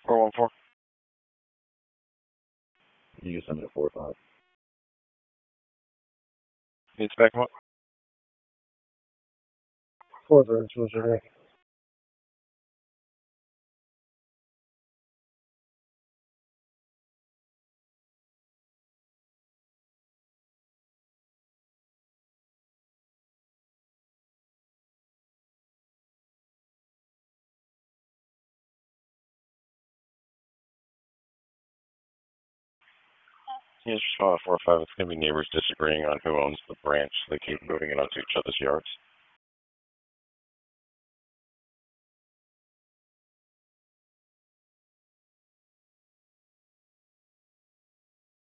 414. You can send me to 4-5. Need to back him up? 4-3, what's your name? Yes, respond to 4-5. It's going to be neighbors disagreeing on who owns the branch. They keep moving it onto each other's yards.